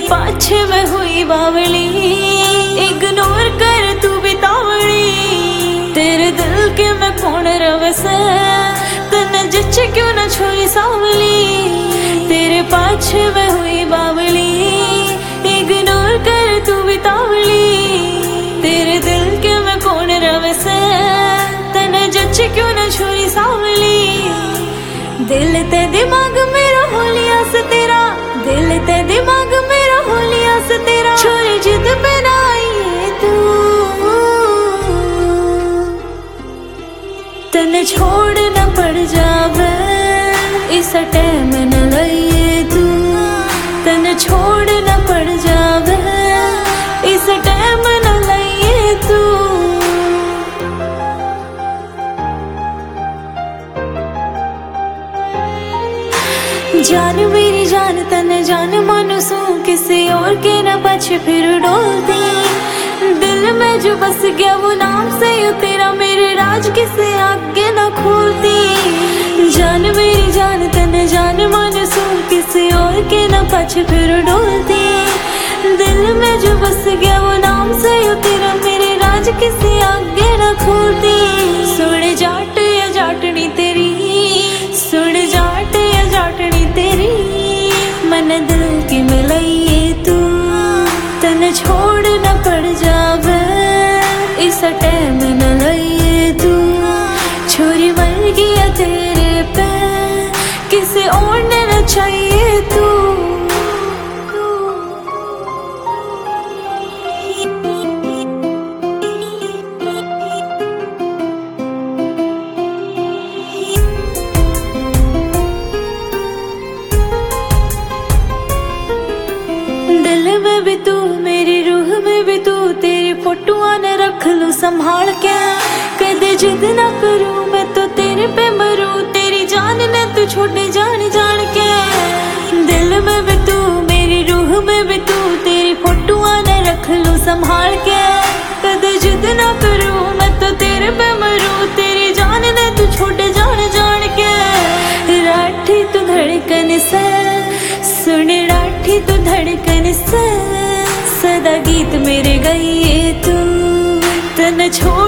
पाछे मैं हुई बावली, इग्नोर कर तू बितावली। तेरे दिल के मैं कौन रवे से, तने जच्चे क्यों ना छोरी सावली। तेरे पाछे मैं हुई बावली, इग्नोर कर तू बितावली। तेरे दिल के मैं कौन रवे से, तने जच्चे क्यों ना छोरी सावली। दिल ते दिमाग मेरा होलिया से तेरा, दिल ते दिमाग मेरा होलिया से तेरा। छोरी जिद पे ना आई तू, तने छोड़ न पड़ जावे इस टाइम न लइए तू। तने छोड़ न पड़ जावे इस टाइम न लइए तू। जान मेरी जान तने जान मानूसू, किसी और के न पीछे फिर डोलती। दिल में जो बस गया वो नाम से यू तेरा, मेरे राज किसे आगे न खोलती। जान मेरी जान तने जान मानूसू, किसी और के न पीछे फिर डोलती। दिल में जो बस गया वो नाम से यू तेरा, मेरे राज किसे आगे न खोलती। सुन जाट या जाटनी तेरी, सुन जाट या जाटनी तेरी। मन दिल की मिलाइए तू, तने छोड़ न पड़ जावे इस टाइम न लइए तू। छोरी मर गया तेरे पे, किसे और न चाहिए तू। दिल में भी तू, मेरी रूह में भी तू, तेरी फोटोआं ने रख लूं संभाल के। कदे जिद ना करूं मैं तो तेरे पे मरूं, तेरी जान ने तू छोड़े जान जान के। दिल में भी तू, मेरी रूह में भी तू, तेरी फोटोआं ने रख लूं संभाल के। कदे जिद ना करूं मैं तो तेरे पे मरूं, तेरी जान ने तू छोड़े जान जान के। राठी तू धड़कन से, सुन राठी तू धड़कन से, सदा गीत मेरे गाइए तू। तने छोड़